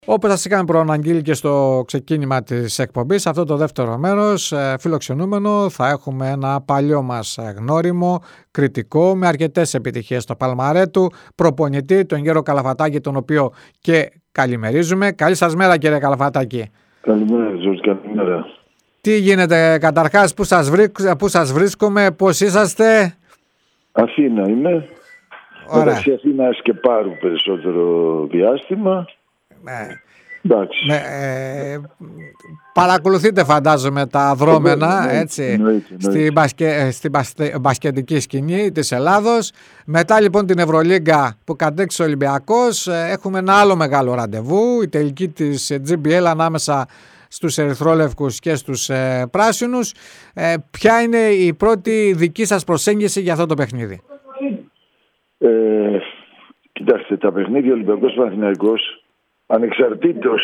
Όπως σας είχαμε προαναγγείλει και στο ξεκίνημα της εκπομπής, αυτό το δεύτερο μέρος φιλοξενούμενο θα έχουμε ένα παλιό μας γνώριμο, κριτικό, με αρκετές επιτυχίες στο παλμαρέ του, προπονητή, τον Γιώργο Καλαφατάκη, τον οποίο και καλημερίζουμε. Καλή σας μέρα, κύριε Καλαφατάκη. Καλημέρα, Ζόρις, καλημέρα. Τι γίνεται καταρχάς, πού σας βρίσκομαι, πώς είσαστε? Αθήνα είμαι. Μεταξύ Αθήνας και Πάρου περισσότερο διάστημα. Παρακολουθείτε, φαντάζομαι, τα δρόμενα εννοείται. στην μπασκετική σκηνή της Ελλάδος. Μετά λοιπόν την Ευρωλίγκα που κατέκτησε ο Ολυμπιακός, έχουμε ένα άλλο μεγάλο ραντεβού, η τελική της GBL ανάμεσα στους ερυθρόλευκους και στους πράσινους. Ποια είναι η πρώτη δική σας προσέγγιση για αυτό το παιχνίδι? Κοιτάξτε, τα παιχνίδια Ολυμπιακός Παναθηναϊκός, ανεξαρτήτως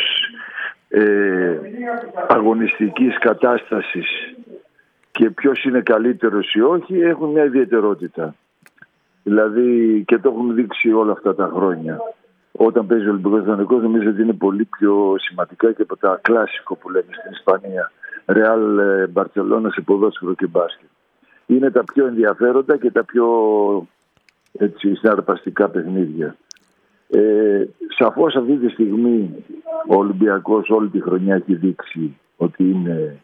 αγωνιστικής κατάστασης και ποιος είναι καλύτερος ή όχι, έχουν μια ιδιαιτερότητα. Δηλαδή, και το έχουν δείξει όλα αυτά τα χρόνια. Όταν παίζει ο Ολυμπιακός Παναθηναϊκός, νομίζω ότι είναι πολύ πιο σημαντικά και από τα κλάσικο που λέμε στην Ισπανία. Ρεάλ, Μπαρσελόνα σε ποδόσφαιρο και μπάσκετ. Είναι τα πιο ενδιαφέροντα και τα πιο συναρπαστικά παιχνίδια. Σαφώς αυτή τη στιγμή ο Ολυμπιακός όλη τη χρονιά έχει δείξει ότι είναι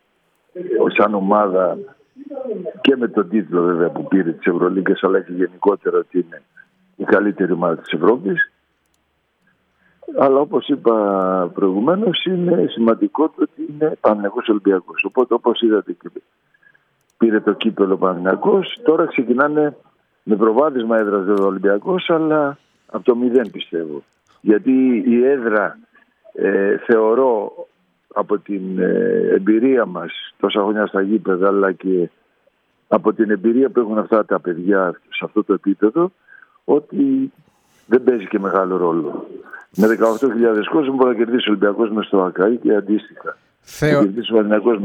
σαν ομάδα, και με τον τίτλο βέβαια που πήρε της Ευρωλίγκας, αλλά και γενικότερα ότι είναι η καλύτερη ομάδα της Ευρώπης. Αλλά όπως είπα προηγουμένως, είναι σημαντικό το ότι είναι Παναθηναϊκός Ολυμπιακός. Οπότε, όπως είδατε, και πήρε το κύπελλο Παναθηναϊκός, τώρα ξεκινάνε με προβάδισμα έδρας ο Ολυμπιακός, αλλά από το 0 πιστεύω. Γιατί η έδρα θεωρώ από την εμπειρία μας τόσα χρόνια στα γήπεδα, αλλά και από την εμπειρία που έχουν αυτά τα παιδιά σε αυτό το επίπεδο, ότι δεν παίζει και μεγάλο ρόλο. Με 18.000 κόσμο μπορεί να κερδίσει ο Ολυμπιακός μες στο ΑΚΑΗ και αντίστοιχα. Να κερδίσει ο Παναθηναϊκός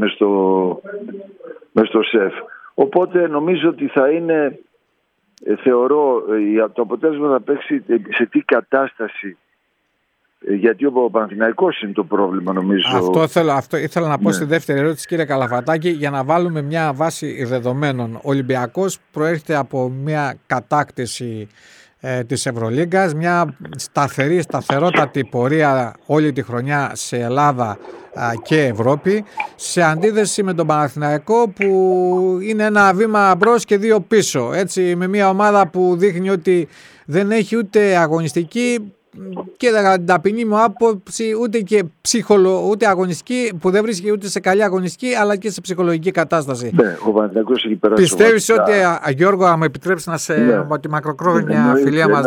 μες στο ΣΕΦ. Οπότε νομίζω ότι θα είναι, θεωρώ, το αποτέλεσμα θα παίξει σε τι κατάσταση. Γιατί ο Παναθηναϊκός είναι το πρόβλημα, νομίζω. Αυτό ήθελα να πω στη δεύτερη ερώτηση, κύριε Καλαφατάκη, για να βάλουμε μια βάση δεδομένων. Ο Ολυμπιακός προέρχεται από μια κατάκτηση της Ευρωλίγκας, μια σταθερότατη πορεία όλη τη χρονιά σε Ελλάδα και Ευρώπη, σε αντίθεση με τον Παναθηναϊκό που είναι ένα βήμα μπρος και δύο πίσω, έτσι, με μια ομάδα που δείχνει ότι δεν έχει ούτε αγωνιστική και την ταπεινή μου άποψη ούτε αγωνιστική, που δεν βρίσκει ούτε σε καλή αγωνιστική αλλά και σε ψυχολογική κατάσταση. Ναι, ο Παναθηναϊκός έχει περάσει. Πιστεύεις ότι, Γιώργο, αν με επιτρέψεις να σε, από τη μακροχρόνια φιλία μας,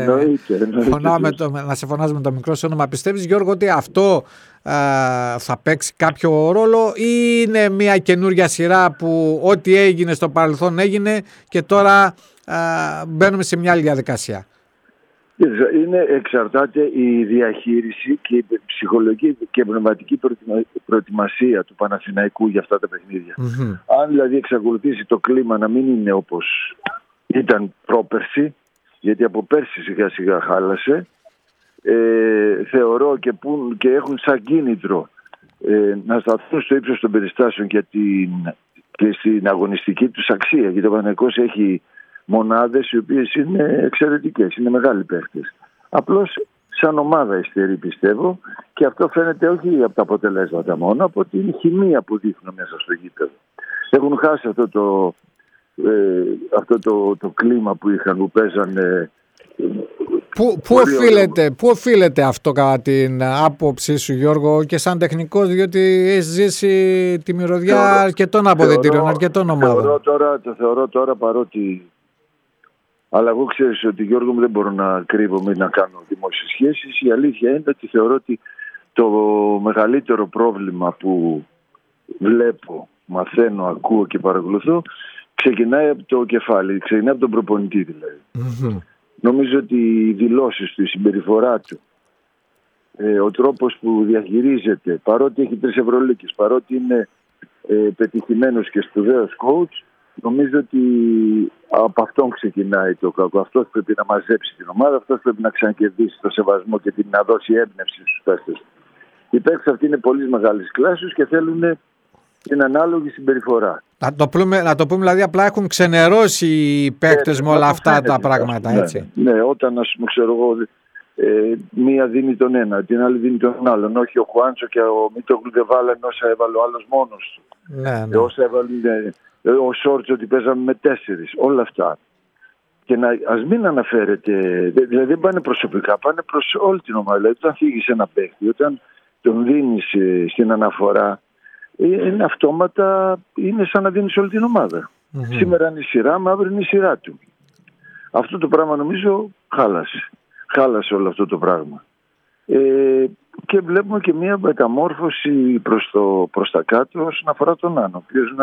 να σε φωνάζουμε το μικρό σου όνομα, πιστεύεις, Γιώργο, ότι αυτό θα παίξει κάποιο ρόλο ή είναι μια καινούργια σειρά που ό,τι έγινε στο παρελθόν έγινε και τώρα μπαίνουμε σε μια άλλη διαδικασία? Εξαρτάται η διαχείριση και η ψυχολογική και πνευματική προετοιμασία του Παναθηναϊκού για αυτά τα παιχνίδια. Αν δηλαδή εξακολουθήσει το κλίμα να μην είναι όπως ήταν πρόπερση, γιατί από πέρσι σιγά σιγά χάλασε, θεωρώ και έχουν σαν κίνητρο να σταθούν στο ύψος των περιστάσεων και στην αγωνιστική τους αξία. Γιατί ο Παναθηναϊκός έχει μονάδες οι οποίες είναι εξαιρετικές, είναι μεγάλοι παίχτες. Απλώς σαν ομάδα υστερεί, πιστεύω, και αυτό φαίνεται όχι από τα αποτελέσματα μόνο, από την χημεία που δείχνουν μέσα στο γήπεδο. Έχουν χάσει αυτό το κλίμα που είχαν, που παίζανε. Πού οφείλεται αυτό κατά την άποψή σου, Γιώργο, και σαν τεχνικός, διότι έχεις ζήσει τη μυρωδιά αρκετών αποδυτήριων, αρκετών ομάδων? Το θεωρώ τώρα, παρότι. Αλλά εγώ ξέρεις ότι, Γιώργο μου, δεν μπορώ να κρύβομαι ή να κάνω δημόσιες σχέσεις. Η αλήθεια είναι ότι θεωρώ ότι το μεγαλύτερο πρόβλημα που βλέπω, μαθαίνω, ακούω και παρακολουθώ, ξεκινάει από το κεφάλι, ξεκινάει από τον προπονητή δηλαδή. Νομίζω ότι οι δηλώσεις του, η συμπεριφορά του, ο τρόπος που διαχειρίζεται, παρότι έχει 3 Ευρωλίγκες, παρότι είναι πετυχημένος και σπουδαίος coach, νομίζω ότι από αυτόν ξεκινάει το κακό. Αυτός πρέπει να μαζέψει την ομάδα, αυτός πρέπει να ξανακερδίσει το σεβασμό και να δώσει έμπνευση στους παίκτες. Οι παίκτες αυτοί είναι πολύ μεγάλης κλάσης και θέλουν την ανάλογη συμπεριφορά. Να το πούμε δηλαδή, απλά έχουν ξενερώσει οι παίκτες με όλα αυτά τα πράγματα, έτσι. Ναι, όταν ας πούμε, ξέρω εγώ, μία δίνει τον ένα, την άλλη δίνει τον άλλον. Όχι ο Χουάντσο και ο Μίτογλου δεν βάλανε όσα έβαλε ο άλλος μόνος του. Ναι. Όσα έβαλε ο Σόρτσο ότι παίζαμε με 4. Όλα αυτά. Και ας μην αναφέρεται, δηλαδή δεν πάνε προσωπικά, πάνε προς όλη την ομάδα. Δηλαδή όταν φύγεις ένα παίκτη, όταν τον δίνεις στην αναφορά, είναι αυτόματα, είναι σαν να δίνεις όλη την ομάδα. Σήμερα είναι η σειρά μου, αύριο είναι η σειρά του. Αυτό το πράγμα νομίζω χάλασε όλο αυτό το πράγμα. Και βλέπουμε και μια μεταμόρφωση προς τα κάτω όσον αφορά τον Άνω, ο οποίος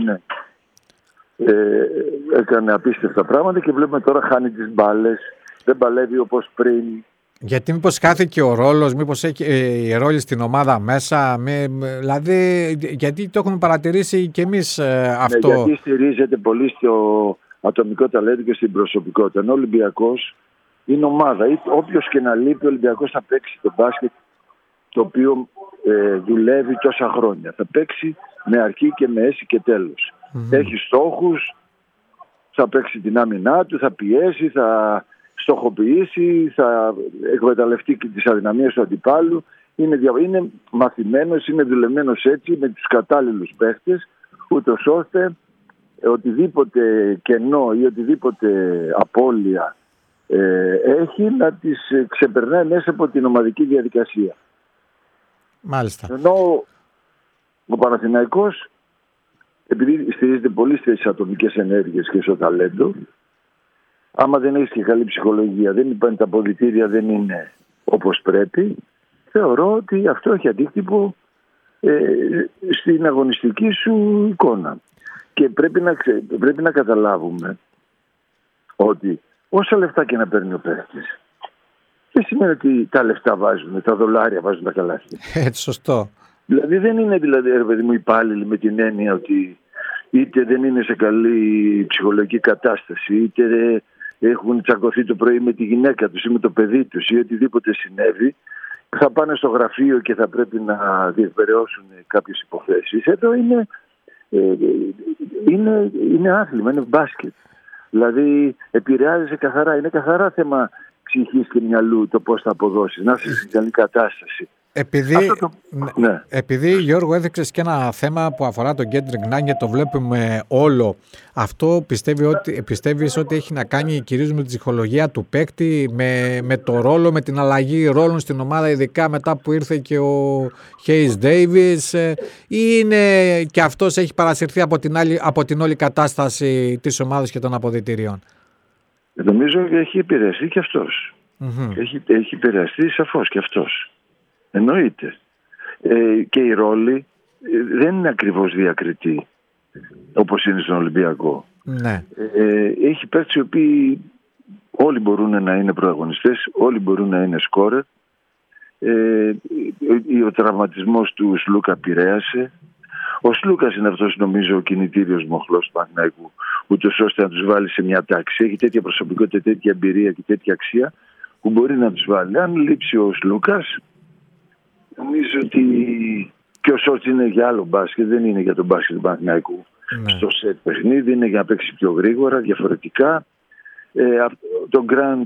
έκανε απίστευτα πράγματα και βλέπουμε τώρα χάνει τις μπάλες, δεν παλεύει όπως πριν. Γιατί μήπως χάθηκε ο ρόλος, μήπως έχει η ρόλη στην ομάδα μέσα, δηλαδή γιατί το έχουμε παρατηρήσει και εμείς αυτό. Ναι, γιατί στηρίζεται πολύ στο ατομικό ταλέντο και στην προσωπικότητα. Ο Ολυμπιακός είναι ομάδα. Όποιος και να λείπει, ο Ολυμπιακός θα παίξει το μπάσκετ το οποίο δουλεύει τόσα χρόνια. Θα παίξει με αρχή και με έση και τέλος. Έχει στόχους, θα παίξει την άμυνά του, θα πιέσει, θα στοχοποιήσει, θα εκμεταλλευτεί και τις αδυναμίες του αντιπάλου. Είναι μαθημένος, είναι δουλεμένος έτσι με τους κατάλληλους παίχτες, ούτως ώστε οτιδήποτε κενό ή οτιδήποτε απώλεια έχει να τις ξεπερνάει μέσα από την ομαδική διαδικασία. Μάλιστα. Ενώ ο Παναθηναϊκός, επειδή στηρίζεται πολύ στις ατομικές ενέργειες και στο ταλέντο, άμα δεν έχεις και καλή ψυχολογία, δεν υπάρχουν τα αποδυτήρια, δεν είναι όπως πρέπει, θεωρώ ότι αυτό έχει αντίκτυπο στην αγωνιστική σου εικόνα. Και πρέπει να καταλάβουμε ότι όσα λεφτά και να παίρνει ο παίκτης, δεν σημαίνει ότι τα λεφτά βάζουν, τα δολάρια βάζουν τα καλάθια. Έτσι, σωστό. Δηλαδή δεν είναι ρε παιδί μου υπάλληλοι με την έννοια ότι είτε δεν είναι σε καλή ψυχολογική κατάσταση, είτε έχουν τσακωθεί το πρωί με τη γυναίκα τους ή με το παιδί τους ή οτιδήποτε συνέβη, θα πάνε στο γραφείο και θα πρέπει να διεκπεραιώσουν κάποιες υποθέσεις. Εδώ είναι άθλημα, είναι μπάσκετ. Δηλαδή επηρεάζει καθαρά, είναι καθαρά θέμα ψυχής και μυαλού το πώς θα αποδώσεις, να είσαι στην καλή κατάσταση. Επειδή Γιώργο έδειξες και ένα θέμα που αφορά τον Κέντρικ Νάν και το βλέπουμε όλο, αυτό πιστεύεις ότι έχει να κάνει κυρίως με την ψυχολογία του παίκτη, με το ρόλο, με την αλλαγή ρόλων στην ομάδα, ειδικά μετά που ήρθε και ο Χέις Ντέιβις, ή είναι και αυτός έχει παρασυρθεί από την όλη κατάσταση της ομάδας και των αποδυτηρίων? Νομίζω ότι έχει επηρεαστεί και αυτός. Έχει επηρεαστεί σαφώς και αυτός. Εννοείται. Και η ρόλη δεν είναι ακριβώς διακριτή όπως είναι στον Ολυμπιακό. Ναι. Έχει παίκτες οι οποίοι όλοι μπορούν να είναι πρωταγωνιστές, όλοι μπορούν να είναι σκόρερ. Ο τραυματισμός του Σλούκα επηρέασε. Ο Σλούκας είναι αυτός, νομίζω, ο κινητήριος μοχλός του Παναθηναϊκού, ούτως ώστε να τους βάλει σε μια τάξη. Έχει τέτοια προσωπικότητα, τέτοια εμπειρία και τέτοια αξία που μπορεί να τους βάλει. Αν λείψει ο Σλούκας, νομίζω ότι και ο Σόρτς είναι για άλλο μπάσκετ, δεν είναι για τον μπάσκετ του Παναθηναϊκού. Στο σετ παιχνίδι είναι για να παίξει πιο γρήγορα, διαφορετικά. Τον Γκραντ,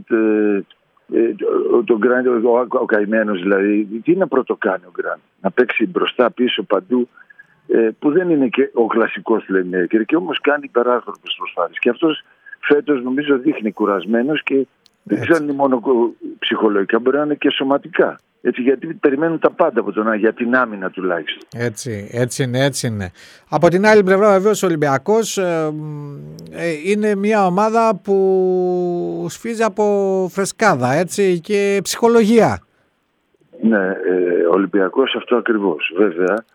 ο καημένος δηλαδή, τι να πρωτοκάνει ο Γκραντ? Να παίξει μπροστά, πίσω, παντού, που δεν είναι και ο κλασικός playmaker και όμως κάνει υπεράστροπες προσπάθειες. Και αυτός φέτος νομίζω δείχνει κουρασμένος και δεν ξέρω αν είναι μόνο ψυχολογικά, μπορεί να είναι και σωματικά. Έτσι, γιατί περιμένουν τα πάντα από τον για την άμυνα τουλάχιστον. Έτσι είναι. Από την άλλη πλευρά βεβαίως ο Ολυμπιακός είναι μια ομάδα που σφίζει από φρεσκάδα, έτσι, και ψυχολογία. Ναι, ο Ολυμπιακός αυτό ακριβώς. Βέβαια,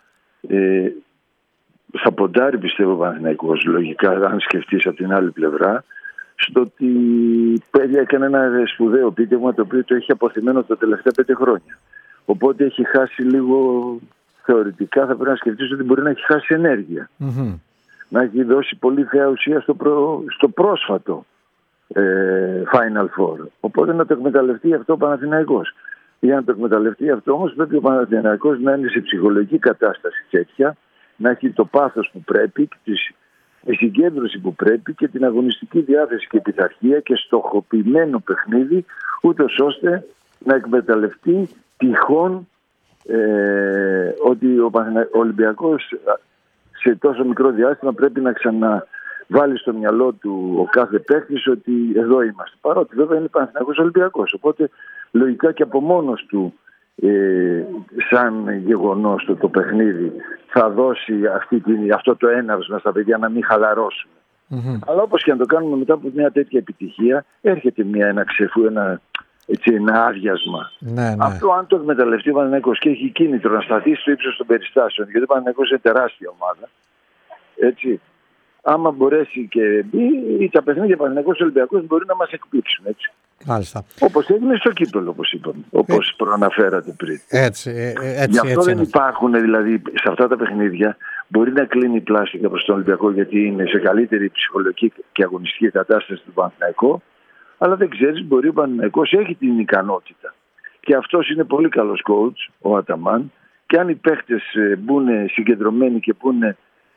θα ποντάρει πιστεύω ο Παναθηναϊκός λογικά, αν σκεφτείς από την άλλη πλευρά, στο ότι έκανε ένα σπουδαίο επίτευγμα το οποίο το έχει αποθυμένο τα τελευταία 5 χρόνια. Οπότε έχει χάσει λίγο, θεωρητικά θα πρέπει να σκεφτείς ότι μπορεί να έχει χάσει ενέργεια. να έχει δώσει πολύ θέα ουσία στο πρόσφατο Final Four. Οπότε να το εκμεταλλευτεί αυτό ο Παναθηναϊκός. Για να το εκμεταλλευτεί αυτό όμως πρέπει ο Παναθηναϊκός να είναι σε ψυχολογική κατάσταση τέτοια, να έχει το πάθος που πρέπει, τη συγκέντρωση που πρέπει και την αγωνιστική διάθεση και πειθαρχία και στοχοποιημένο παιχνίδι, ούτως ώστε να εκμεταλλευτεί τυχόν ότι ο Ολυμπιακός σε τόσο μικρό διάστημα πρέπει να ξαναβάλει στο μυαλό του ο κάθε παίκτης ότι εδώ είμαστε. Παρότι βέβαια είναι Παναθηναϊκός Ολυμπιακός. Οπότε λογικά και από μόνος του σαν γεγονός το παιχνίδι θα δώσει αυτό το έναυσμα στα παιδιά να μην χαλαρώσουν. Αλλά όπως και να το κάνουμε μετά από μια τέτοια επιτυχία έρχεται ένα άδειασμα. Ναι. Αυτό αν το εκμεταλλευτεί ο Παναθηναϊκός και έχει κίνητρο να σταθεί στο ύψος των περιστάσεων, γιατί ο Παναθηναϊκός είναι τεράστια ομάδα, έτσι, άμα μπορέσει και μπει, τα παιχνίδια Παναθηναϊκός Ολυμπιακός μπορεί να μας εκπλήξουν, έτσι. Μάλιστα. Όπως έγινε στο κύπελλο, όπως είπαμε, όπως προαναφέρατε πριν. Έτσι, γι' αυτό δεν είναι. υπάρχουν, δηλαδή, σε αυτά τα παιχνίδια μπορεί να κλείνει η πλάστικα προς τον Ολυμπιακό, γιατί είναι σε καλύτερη ψυχολογική και αγωνιστική κατάσταση του Παναθηναϊκού. Αλλά δεν ξέρεις, μπορεί ο Παναθηναϊκός έχει την ικανότητα. Και αυτός είναι πολύ καλός coach, ο Αταμάν. Και αν οι παίχτες μπουν συγκεντρωμένοι και μπουν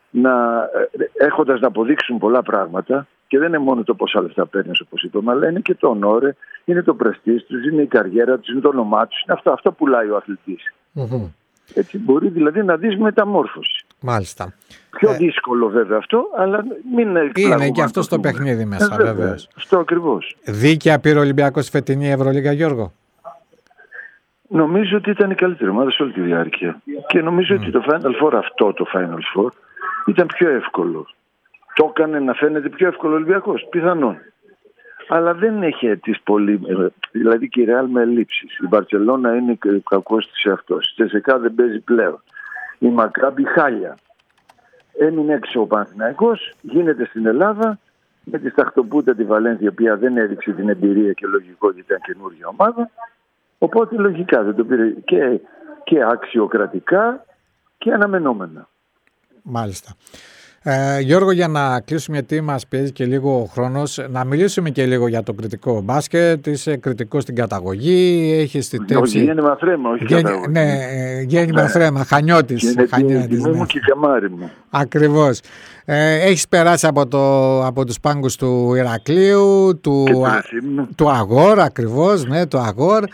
έχοντας να αποδείξουν πολλά πράγματα, και δεν είναι μόνο το πόσα λεφτά παίρνεις όπως είπαμε, αλλά είναι και το ονόρε, είναι το πρεστίζ τους, είναι η καριέρα τους, είναι το όνομά τους. Είναι αυτό πουλάει ο αθλητής. Έτσι, μπορεί δηλαδή να δεις μεταμόρφωση. Μάλιστα. Πιο δύσκολο βέβαια αυτό, αλλά μην είναι και αυτό στο παιχνίδι μέσα, βέβαια. Αυτό ακριβώς. Δίκαια πήρε ο Ολυμπιακός φετινή Ευρωλίγα, Γιώργο? Νομίζω ότι ήταν η καλύτερη ομάδα σε όλη τη διάρκεια. Και νομίζω ότι το Final Four, το Final Four, ήταν πιο εύκολο. Το έκανε να φαίνεται πιο εύκολο ο Ολυμπιακός, πιθανόν. Αλλά δεν έχει τις πολύ. Δηλαδή και η Real με ελλείψεις. Η Μπαρτσελώνα είναι κακός της εαυτός. Η Τσεσεκά δεν παίζει πλέον. Η Μακάμπι χάλια. Έμεινε έξω ο Παναθηναϊκός, γίνεται στην Ελλάδα με τη Σταχτοπούτα τη Βαλένθια, η οποία δεν έδειξε την εμπειρία και λογικό γιατί ήταν καινούργια ομάδα. Οπότε λογικά δεν το πήρε και αξιοκρατικά και αναμενόμενα. Μάλιστα. Γιώργο, για να κλείσουμε, γιατί μας πιέζει και λίγο ο χρόνος, να μιλήσουμε και λίγο για το κριτικό μπάσκετ. Είσαι κριτικός στην καταγωγή, έχεις θητεύσει. Γέννημα θρέμα, όχι καταγωγή. Ναι, γέννημα θρέμα, Χανιώτης. Είναι τιμή μου και η καμάρι μου. Ακριβώς. Έχεις περάσει από τους πάγκους του Ηρακλείου, του Αγόρ, ακριβώς, ναι, του Αγόρ.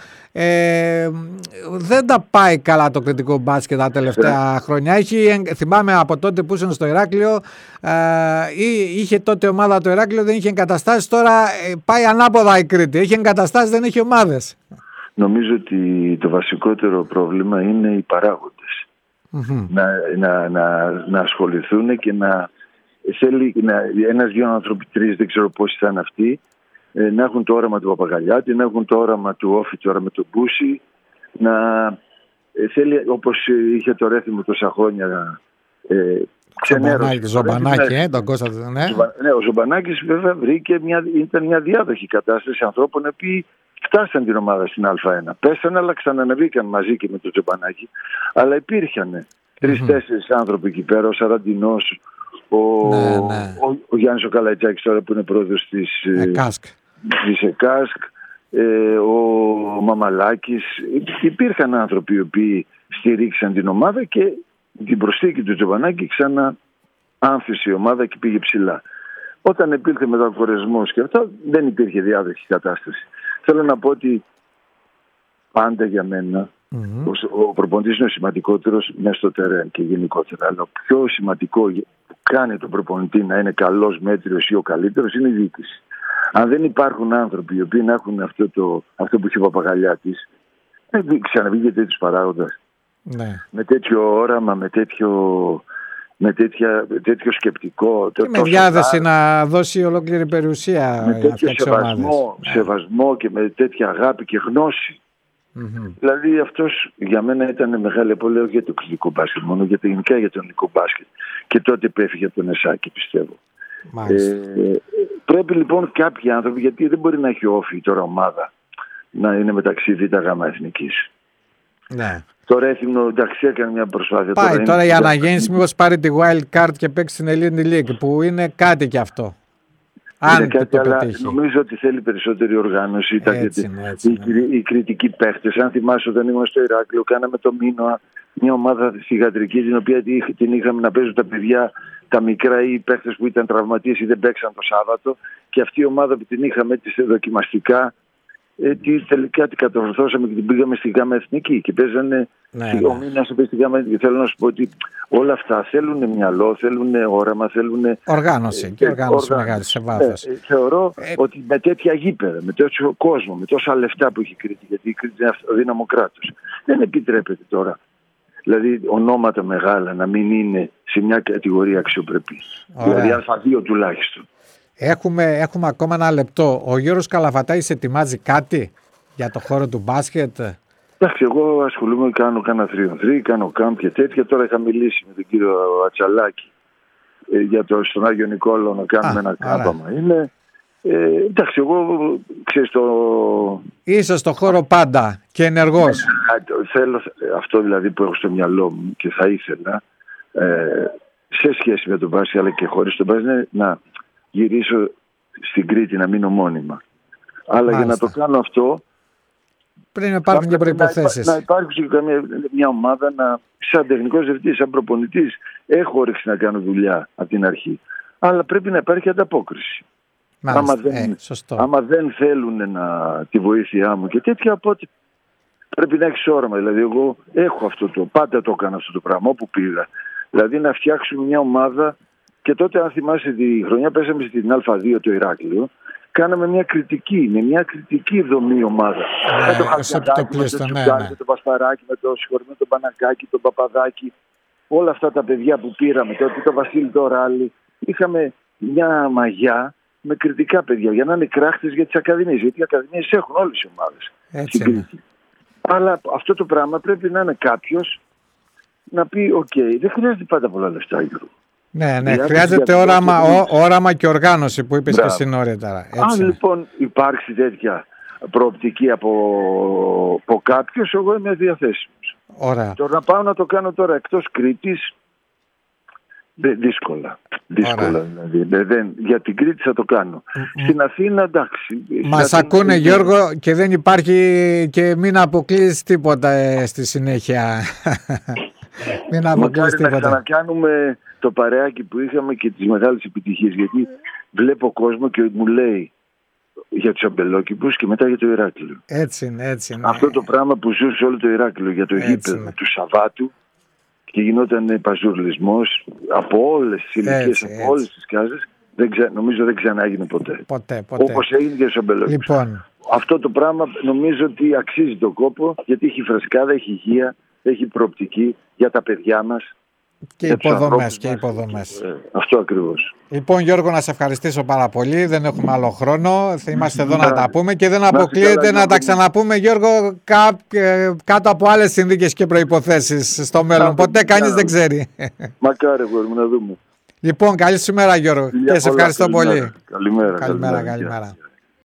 Δεν τα πάει καλά το κριτικό μπάσκετ τα τελευταία χρόνια. Θυμάμαι από τότε που ήσουν στο Ηράκλειο, είχε τότε ομάδα το Ηράκλειο, δεν είχε εγκαταστάσεις. Τώρα πάει ανάποδα η Κρήτη. Έχει εγκαταστάσεις, δεν έχει ομάδες. Νομίζω ότι το βασικότερο πρόβλημα είναι οι παράγοντες. Να ασχοληθούν και να θέλει ένας-δυο άνθρωποι, τρεις, δεν ξέρω πόσοι θα είναι αυτοί, να έχουν το όραμα του Παπαγαλιάτη, να έχουν το όραμα του Όφη τώρα με τον Μπούση, να θέλει, όπως είχε το Ρέθιμο τόσα χρόνια, Ζωμπανάκη, τον Κώστα, ναι. Ναι, ο Ζωμπανάκης βέβαια ήταν μια διάδοχη κατάσταση ανθρώπων οποίοι φτάσαν την ομάδα στην Α1. Πέσανε, αλλά ξανανεβήκαν μαζί και με τον Ζωμπανάκη. Αλλά υπήρχαν 3-4 άνθρωποι εκεί πέρα, ο Σαραντινός, ο Γιάννης ο Καλαϊτζάκης τώρα που είναι πρόεδρος της ΕΚΑΣΚ, ο Μαμαλάκης. Υπήρχαν άνθρωποι οι οποίοι στηρίξαν την ομάδα και την προσθήκη του Τζομπανάκη ξανά άνθησε η ομάδα και πήγε ψηλά. Όταν υπήρχε μετακορεσμός και αυτά, δεν υπήρχε διάδοχη κατάσταση. Θέλω να πω ότι πάντα για μένα ο προπονητής είναι ο σημαντικότερος μέσα στο τερέν και γενικότερα. Αλλά το πιο σημαντικό που κάνει τον προπονητή να είναι καλός, μέτριος ή ο καλύτερος είναι η διοίκηση. Αν δεν υπάρχουν άνθρωποι οι οποίοι να έχουν αυτό που είχε ο Παπαγαλιάτης, δεν ξαναβγεί τέτοιος παράγοντας. Ναι. Με τέτοιο όραμα, με τέτοιο σκεπτικό. Και με διάθεση να δώσει ολόκληρη περιουσία. Με τέτοιο σεβασμό και με τέτοια αγάπη και γνώση. Δηλαδή αυτός για μένα ήταν μεγάλη απώλεια για το κριτικό μπάσκετ, μόνο γενικά για το ελληνικό μπάσκετ. Και τότε που έφυγε από τον Εσάκη, πιστεύω. Πρέπει λοιπόν κάποιοι άνθρωποι, γιατί δεν μπορεί να έχει Όφη τώρα ομάδα να είναι μεταξύ ΒΓ εθνικής. Ναι. Το Ρέθυμνο, εντάξει, έκανε μια προσπάθεια. Πάει τώρα η αναγέννηση, μήπως πάρει τη wild card και παίξει στην Ελληνική League, που είναι κάτι κι αυτό. Αν κάτι, το αλλά πετύχει. νομίζω ότι θέλει περισσότερη οργάνωση. Οι κριτικοί παίχτες. Αν θυμάσαι, όταν ήμουν στο Ηράκλειο, κάναμε το Μίνωα, μια ομάδα θυγατρική, την οποία την είχαμε να παίζουν τα παιδιά, τα μικρά ή οι παίχτες που ήταν τραυματίες ή δεν παίξαν το Σάββατο. Και αυτή η ομάδα που την είχαμε έτσι δοκιμαστικά, τελικά την κατορθώσαμε και την πήγαμε στη ΓΑΜΑ Εθνική. Και παίζανε. Ο μήνας στη ΓΑΜΑ Εθνική. Θέλω να σου πω ότι όλα αυτά θέλουν μυαλό, θέλουν όραμα, θέλουν. Οργάνωση και οργάνωση μεγάλη σε βάθος. Θεωρώ ότι με τέτοια γήπεδα, με τέτοιο κόσμο, με τόσα λεφτά που έχει η Κρήτη, γιατί η Κρήτη είναι αυτοδύναμο κράτος, δεν επιτρέπεται τώρα. Δηλαδή ονόματα μεγάλα να μην είναι σε μια κατηγορία αξιοπρεπή. Δηλαδή Α2 τουλάχιστον. Έχουμε ακόμα ένα λεπτό. Ο Γιώργος Καλαφατάκης ετοιμάζει κάτι για το χώρο του μπάσκετ? Εντάξει, εγώ ασχολούμαι, κάνω κάνα 3-on-3, κάνω camp και τέτοια. Τώρα είχα μιλήσει με τον κύριο Ατσαλάκη για στον Άγιο Νικόλαο να κάνουμε ένα κάμπαμα. Είναι. Εντάξει, εγώ ξέρεις το. Είσαι στο χώρο πάντα και ενεργός. Θέλω αυτό δηλαδή που έχω στο μυαλό μου και θα ήθελα σε σχέση με τον μπάσκετ αλλά και χωρίς τον μπάσκετ να γυρίσω στην Κρήτη, να μείνω μόνιμα. Αλλά για να το κάνω αυτό πρέπει να υπάρχουν και προϋποθέσεις. Να υπάρχει μια ομάδα, σαν τεχνικός διευθυντής, σαν προπονητής, έχω όρεξη να κάνω δουλειά από την αρχή. Αλλά πρέπει να υπάρχει ανταπόκριση. Άμα δεν θέλουν τη βοήθειά μου και τέτοια, οπότε πρέπει να έχεις όραμα. Δηλαδή, εγώ έχω πάντα το έκανα αυτό το πράγμα όπου πήγα. Δηλαδή, να φτιάξουμε μια ομάδα. Και τότε, αν θυμάσαι, τη χρονιά πέσαμε στην Α2 το Ηράκλειο, κάναμε μια κριτική δομή ομάδα. Με το Χατζηδάκη, με το Τσουγκάρη, με το Πασπαράκη, με το συγχωρημένο τον Πανακάκη, τον Παπαδάκη, όλα αυτά τα παιδιά που πήραμε τότε, το Βασίλη το Ράλι. Είχαμε μια μαγιά με κριτικά παιδιά για να είναι κράχτες για τις ακαδημίες. Γιατί οι ακαδημίες έχουν όλες οι ομάδες στην Κρήτη. Αλλά αυτό το πράγμα πρέπει να είναι κάποιος να πει: OK, δεν χρειάζεται πάντα πολλά λεφτά, Γιώργο. Ναι, χρειάζεται όραμα και οργάνωση που είπες και εσύ νωρίτερα. Αν λοιπόν υπάρξει τέτοια προοπτική από κάποιος, εγώ είμαι διαθέσιμος. Ωραία. Τώρα να πάω να το κάνω τώρα εκτός Κρήτης, δύσκολα δηλαδή. Για την Κρήτη θα το κάνω. Στην Αθήνα, εντάξει. Μας ακούνε, Γιώργο, και δεν υπάρχει και μην αποκλείσεις τίποτα στη συνέχεια. Μην αποκλείσεις τίποτα. Να ξανακάνουμε το παρεάκι που είχαμε και τις μεγάλες επιτυχίες, γιατί βλέπω κόσμο και μου λέει για τους αμπελόκηπους και μετά για το Ηράκλειο. Έτσι είναι. Αυτό το πράγμα που ζούσε όλο το Ηράκλειο για το γήπεδο του Σαββάτου και γινόταν παζουρλισμός από όλες τις ηλικίες, από όλες τις κάζες, νομίζω δεν ξανά έγινε ποτέ. Όπως έγινε και στους αμπελόκηπους. Λοιπόν. Αυτό το πράγμα νομίζω ότι αξίζει τον κόπο, γιατί έχει φρεσκάδα, έχει υγεία, έχει προοπτική για τα παιδιά μας. Και υποδομές. Αυτό ακριβώς. Λοιπόν, Γιώργο, να σε ευχαριστήσω πάρα πολύ. Δεν έχουμε άλλο χρόνο. Θα είμαστε εδώ να τα πούμε και δεν αποκλείεται να τα ξαναπούμε, Γιώργο, κάτω από άλλες συνθήκες και προϋποθέσεις στο μέλλον. Ποτέ κανείς δεν ξέρει. Μακάρι, να δούμε. Λοιπόν, καλή σου μέρα, Γιώργο. Και σε ευχαριστώ πολύ. Καλημέρα.